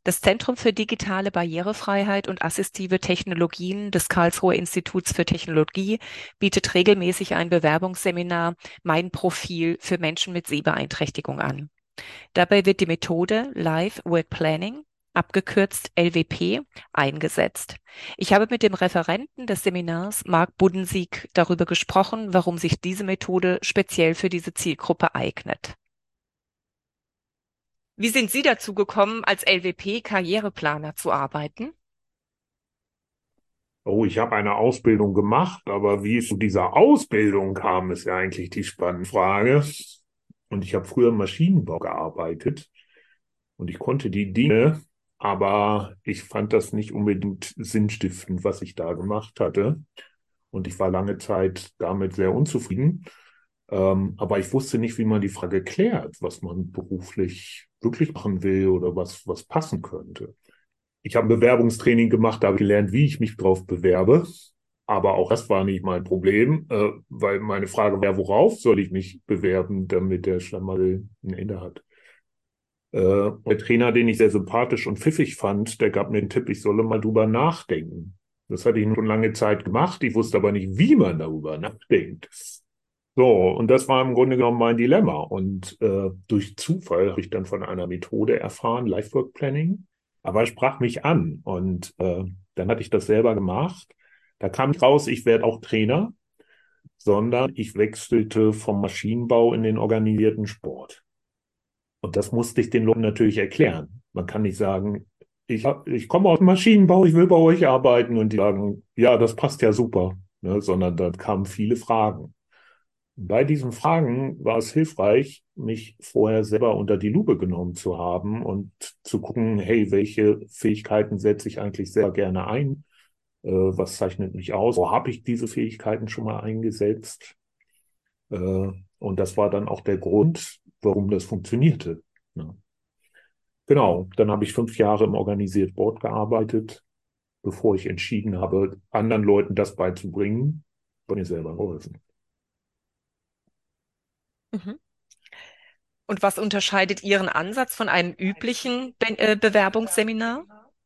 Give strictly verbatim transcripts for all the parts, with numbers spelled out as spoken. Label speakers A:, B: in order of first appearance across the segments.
A: Das Zentrum für digitale Barrierefreiheit und assistive Technologien des Karlsruher Instituts für Technologie bietet regelmäßig ein Bewerbungsseminar Mein Profil für Menschen mit Sehbeeinträchtigung an. Dabei wird die Methode Live Work Planning, abgekürzt L W P, eingesetzt. Ich habe mit dem Referenten des Seminars, Marc Buddensiek, darüber gesprochen, warum sich diese Methode speziell für diese Zielgruppe eignet. Wie sind Sie dazu gekommen, als L W P-Karriereplaner zu arbeiten?
B: Oh, ich habe eine Ausbildung gemacht, aber wie es zu dieser Ausbildung kam, ist ja eigentlich die spannende Frage. Und ich habe früher im Maschinenbau gearbeitet und ich konnte die Dinge, aber ich fand das nicht unbedingt sinnstiftend, was ich da gemacht hatte. Und ich war lange Zeit damit sehr unzufrieden. Ähm, aber ich wusste nicht, wie man die Frage klärt, was man beruflich wirklich machen will oder was, was passen könnte. Ich habe ein Bewerbungstraining gemacht, da habe ich gelernt, wie ich mich drauf bewerbe. Aber auch das war nicht mein Problem, äh, weil meine Frage wäre, worauf soll ich mich bewerben, damit der Schlamassel ein Ende hat. Äh, der Trainer, den ich sehr sympathisch und pfiffig fand, der gab mir den Tipp, ich solle mal drüber nachdenken. Das hatte ich schon lange Zeit gemacht, ich wusste aber nicht, wie man darüber nachdenkt. So, und das war im Grunde genommen mein Dilemma. Und äh, durch Zufall habe ich dann von einer Methode erfahren, Lifework Planning. Aber es sprach mich an und äh, dann hatte ich das selber gemacht. Da kam nicht raus, ich werde auch Trainer, sondern ich wechselte vom Maschinenbau in den organisierten Sport. Und das musste ich den Leuten natürlich erklären. Man kann nicht sagen, ich, hab, ich komme aus dem Maschinenbau, ich will bei euch arbeiten und die sagen, ja, das passt ja super, ne? Sondern da kamen viele Fragen. Bei diesen Fragen war es hilfreich, mich vorher selber unter die Lupe genommen zu haben und zu gucken, hey, welche Fähigkeiten setze ich eigentlich sehr gerne ein? Äh, was zeichnet mich aus? Wo habe ich diese Fähigkeiten schon mal eingesetzt? Äh, und das war dann auch der Grund, warum das funktionierte. Ja. Genau, dann habe ich fünf Jahre im Organisiert Board gearbeitet, bevor ich entschieden habe, anderen Leuten das beizubringen, und mir selber geholfen.
A: Mhm. Und was unterscheidet Ihren Ansatz von einem üblichen Be äh, Bewerbungsseminar?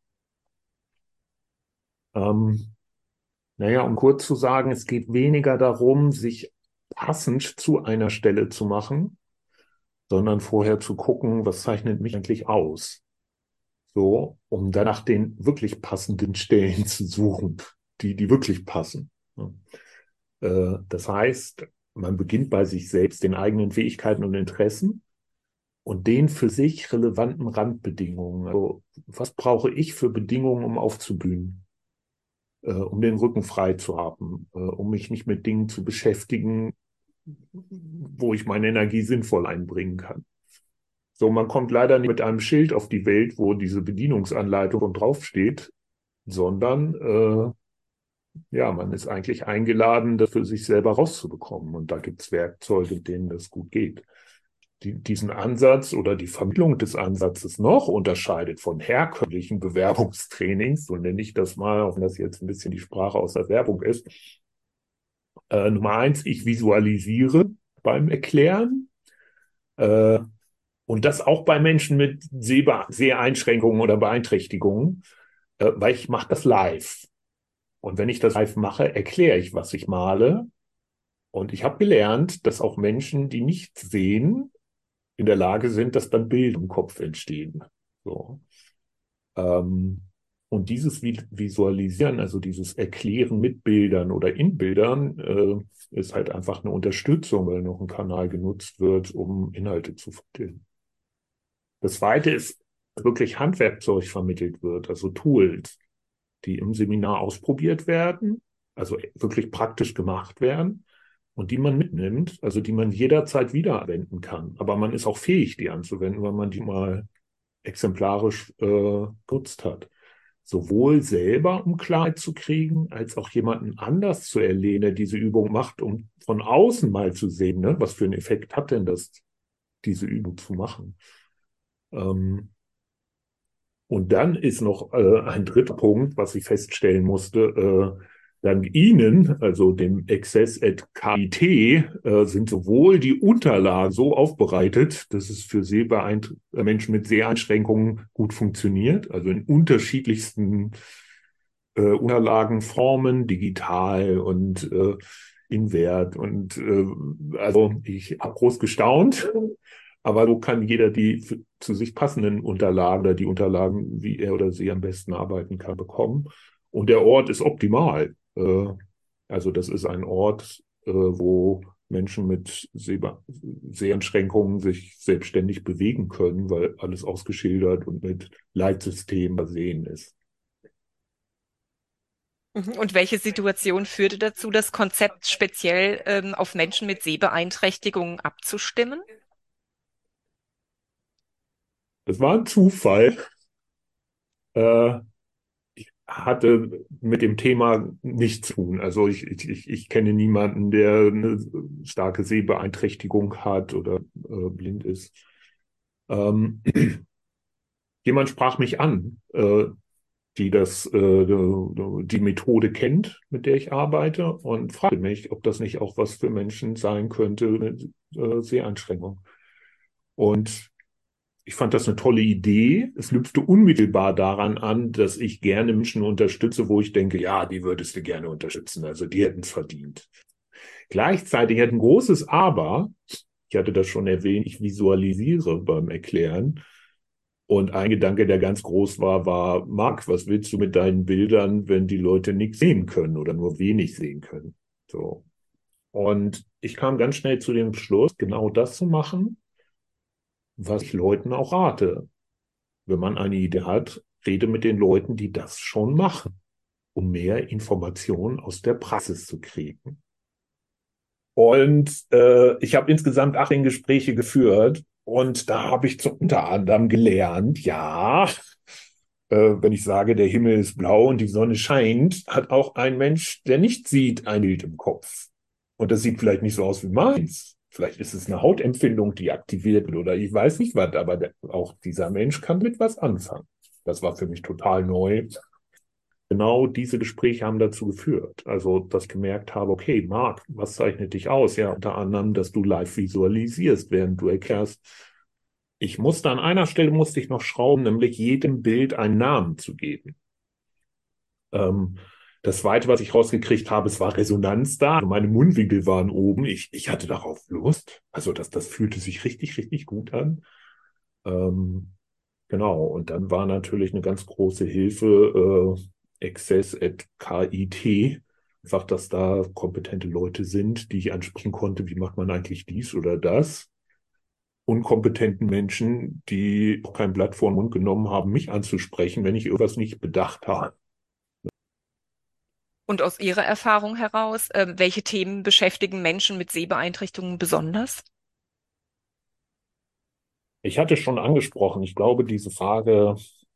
B: Ähm, Naja, um kurz zu sagen, es geht weniger darum, sich passend zu einer Stelle zu machen, sondern vorher zu gucken, was zeichnet mich eigentlich aus? So, um dann nach den wirklich passenden Stellen zu suchen, die, die wirklich passen. Ja. Äh, das heißt, man beginnt bei sich selbst, den eigenen Fähigkeiten und Interessen und den für sich relevanten Randbedingungen. Also, was brauche ich für Bedingungen, um aufzublühen? Äh, um den Rücken frei zu haben, äh, um mich nicht mit Dingen zu beschäftigen, wo ich meine Energie sinnvoll einbringen kann. So, man kommt leider nicht mit einem Schild auf die Welt, wo diese Bedienungsanleitung draufsteht, sondern äh, ja, man ist eigentlich eingeladen, das für sich selber rauszubekommen. Und da gibt es Werkzeuge, denen das gut geht. Die, diesen Ansatz oder die Vermittlung des Ansatzes noch unterscheidet von herkömmlichen Bewerbungstrainings, so nenne ich das mal, auch wenn das jetzt ein bisschen die Sprache aus der Werbung ist. Äh, Nummer eins, ich visualisiere beim Erklären. Äh, und das auch bei Menschen mit Sehbe Seheinschränkungen oder Beeinträchtigungen, äh, weil ich mache das live. Und wenn ich das live mache, erkläre ich, was ich male. Und ich habe gelernt, dass auch Menschen, die nicht sehen, in der Lage sind, dass dann Bilder im Kopf entstehen. So. Ähm, und dieses Visualisieren, also dieses Erklären mit Bildern oder in Bildern, äh, ist halt einfach eine Unterstützung, weil noch ein Kanal genutzt wird, um Inhalte zu vermitteln. Das Zweite ist, dass wirklich Handwerkzeug vermittelt wird, also Tools, die im Seminar ausprobiert werden, also wirklich praktisch gemacht werden und die man mitnimmt, also die man jederzeit wiederverwenden kann. Aber man ist auch fähig, die anzuwenden, weil man die mal exemplarisch äh, genutzt hat. Sowohl selber, um Klarheit zu kriegen, als auch jemanden anders zu erleben, der diese Übung macht, um von außen mal zu sehen, ne, was für einen Effekt hat denn das, diese Übung zu machen. Ähm, und dann ist noch äh, ein dritter Punkt, was ich feststellen musste. Äh, Dank Ihnen, also dem Access at K I T, äh, sind sowohl die Unterlagen so aufbereitet, dass es für Sehbeeint- äh, Menschen mit Seheinschränkungen gut funktioniert, also in unterschiedlichsten äh, Unterlagenformen, digital und äh, in Wert. Und äh, also ich habe groß gestaunt, aber so kann jeder die für, zu sich passenden Unterlagen oder die Unterlagen, wie er oder sie am besten arbeiten kann, bekommen. Und der Ort ist optimal. Äh, also das ist ein Ort, äh, wo Menschen mit Sehbe Seheinschränkungen sich selbstständig bewegen können, weil alles ausgeschildert und mit Leitsystem versehen ist.
A: Mhm. Und welche Situation führte dazu, das Konzept speziell ähm, auf Menschen mit Sehbeeinträchtigungen abzustimmen?
B: Das war ein Zufall. Äh, hatte mit dem Thema nichts zu tun. Also ich, ich, ich kenne niemanden, der eine starke Sehbeeinträchtigung hat oder äh, blind ist. Ähm, jemand sprach mich an, äh, die das, äh, die Methode kennt, mit der ich arbeite, und fragte mich, ob das nicht auch was für Menschen sein könnte mit äh, Seheinschränkung. Und ich fand das eine tolle Idee. Es knüpfte unmittelbar daran an, dass ich gerne Menschen unterstütze, wo ich denke, ja, die würdest du gerne unterstützen. Also die hätten es verdient. Gleichzeitig hat ein großes Aber, ich hatte das schon erwähnt, ich visualisiere beim Erklären. Und ein Gedanke, der ganz groß war, war, Marc, was willst du mit deinen Bildern, wenn die Leute nichts sehen können oder nur wenig sehen können? So. Und ich kam ganz schnell zu dem Schluss, genau das zu machen, was ich Leuten auch rate. Wenn man eine Idee hat, rede mit den Leuten, die das schon machen, um mehr Informationen aus der Praxis zu kriegen. Und äh, ich habe insgesamt achtzehn Gespräche geführt und da habe ich zu, unter anderem gelernt, ja, äh, wenn ich sage, der Himmel ist blau und die Sonne scheint, hat auch ein Mensch, der nicht sieht, ein Bild im Kopf. Und das sieht vielleicht nicht so aus wie meins. Vielleicht ist es eine Hautempfindung, die aktiviert wird oder ich weiß nicht was, aber der, auch dieser Mensch kann mit was anfangen. Das war für mich total neu. Genau diese Gespräche haben dazu geführt. Also, dass ich gemerkt habe, okay, Marc, was zeichnet dich aus? Ja, unter anderem, dass du live visualisierst, während du erklärst. Ich musste an einer Stelle musste ich noch schrauben, nämlich jedem Bild einen Namen zu geben. Ähm, das Zweite, was ich rausgekriegt habe, es war Resonanz da. Also meine Mundwinkel waren oben. Ich, ich hatte darauf Lust. Also das, das fühlte sich richtig, richtig gut an. Ähm, genau. Und dann war natürlich eine ganz große Hilfe äh, Access at K I T. Einfach, dass da kompetente Leute sind, die ich ansprechen konnte. Wie macht man eigentlich dies oder das? Unkompetenten Menschen, die auch kein Blatt vor den Mund genommen haben, mich anzusprechen, wenn ich irgendwas nicht bedacht habe.
A: Und aus Ihrer Erfahrung heraus, ähm, welche Themen beschäftigen Menschen mit Sehbeeinträchtigungen besonders?
B: Ich hatte schon angesprochen, ich glaube, diese Frage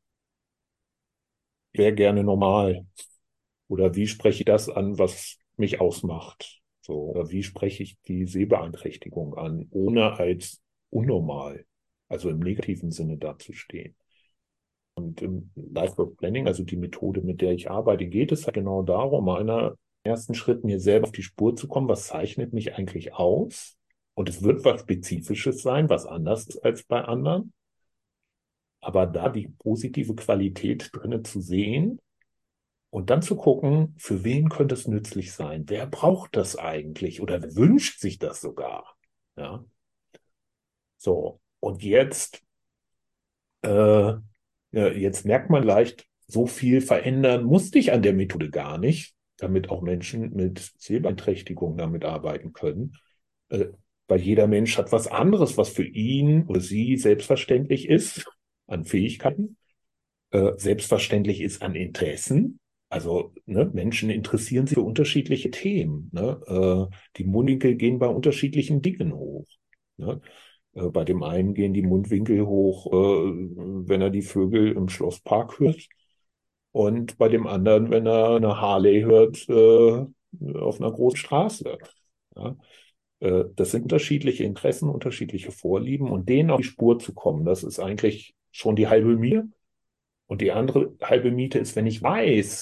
B: wäre gerne normal. Oder wie spreche ich das an, was mich ausmacht? So, oder wie spreche ich die Sehbeeinträchtigung an, ohne als unnormal, also im negativen Sinne dazustehen? Und im Life Work Planning, also die Methode, mit der ich arbeite, geht es halt genau darum, einer ersten Schritt mir selber auf die Spur zu kommen. Was zeichnet mich eigentlich aus? Und es wird was Spezifisches sein, was anders ist als bei anderen. Aber da die positive Qualität drinnen zu sehen und dann zu gucken, für wen könnte es nützlich sein? Wer braucht das eigentlich oder wer wünscht sich das sogar? Ja, so. Und jetzt, äh, ja, jetzt merkt man leicht, so viel verändern musste ich an der Methode gar nicht, damit auch Menschen mit Sehbeeinträchtigung damit arbeiten können. Äh, weil jeder Mensch hat was anderes, was für ihn oder sie selbstverständlich ist an Fähigkeiten, äh, selbstverständlich ist an Interessen. Also ne, Menschen interessieren sich für unterschiedliche Themen. Ne? Äh, die Mundwinkel gehen bei unterschiedlichen Dingen hoch. Ne? Äh, bei dem einen gehen die Mundwinkel hoch, äh, wenn er die Vögel im Schlosspark hört. Und bei dem anderen, wenn er eine Harley hört, äh, auf einer großen Straße. Ja? Äh, das sind unterschiedliche Interessen, unterschiedliche Vorlieben und denen auf die Spur zu kommen, das ist eigentlich schon die halbe Miete. Und die andere halbe Miete ist, wenn ich weiß,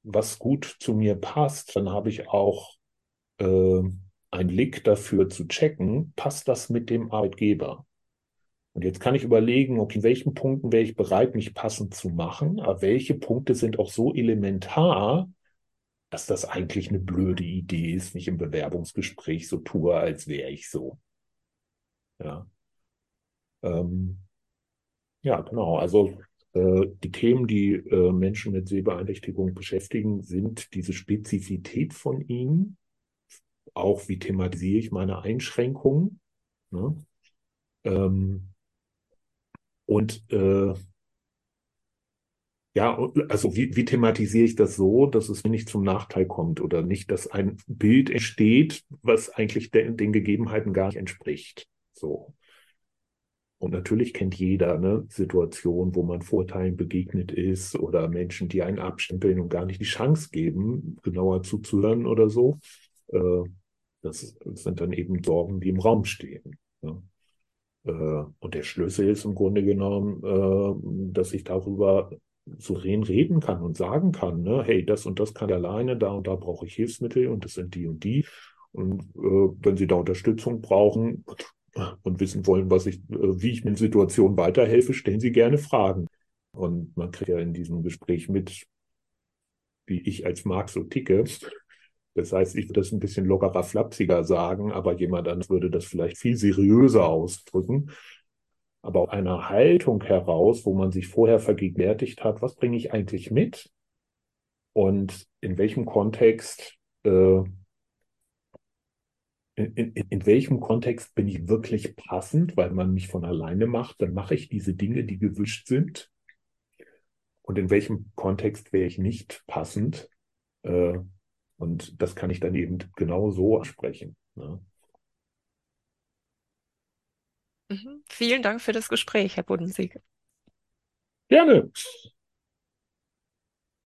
B: was gut zu mir passt, dann habe ich auch äh, einen Blick dafür zu checken, passt das mit dem Arbeitgeber? Und jetzt kann ich überlegen, okay, in welchen Punkten wäre ich bereit, mich passend zu machen, aber welche Punkte sind auch so elementar, dass das eigentlich eine blöde Idee ist, nicht im Bewerbungsgespräch so tue, als wäre ich so. Ja, ähm, ja, genau. Also äh, die Themen, die äh, Menschen mit Sehbeeinträchtigung beschäftigen, sind diese Spezifität von ihnen, auch wie thematisiere ich meine Einschränkungen, ne? Ähm, und äh, ja, also wie, wie thematisiere ich das so, dass es mir nicht zum Nachteil kommt oder nicht, dass ein Bild entsteht, was eigentlich de den Gegebenheiten gar nicht entspricht. So. Und natürlich kennt jeder eine Situation, wo man Vorurteilen begegnet ist oder Menschen, die einen abstempeln und gar nicht die Chance geben, genauer zuzuhören oder so. Äh, das sind dann eben Sorgen, die im Raum stehen. Ja. Äh, und der Schlüssel ist im Grunde genommen, äh, dass ich darüber souverän reden kann und sagen kann, ne, hey, das und das kann ich alleine, da und da brauche ich Hilfsmittel und das sind die und die. Und äh, wenn Sie da Unterstützung brauchen und wissen wollen, was ich, äh, wie ich in Situationen weiterhelfe, stellen Sie gerne Fragen. Und man kriegt ja in diesem Gespräch mit, wie ich als Marx so ticke. Das heißt, ich würde das ein bisschen lockerer, flapsiger sagen, aber jemand anderes würde das vielleicht viel seriöser ausdrücken. Aber aus einer Haltung heraus, wo man sich vorher vergegenwärtigt hat, was bringe ich eigentlich mit und in welchem Kontext, äh, in, in, in welchem Kontext bin ich wirklich passend, weil man mich von alleine macht, dann mache ich diese Dinge, die gewünscht sind. Und in welchem Kontext wäre ich nicht passend? Äh, und das kann ich dann eben genau so ansprechen. Ne?
A: Mhm. Vielen Dank für das Gespräch, Herr Bodensiek.
B: Gerne.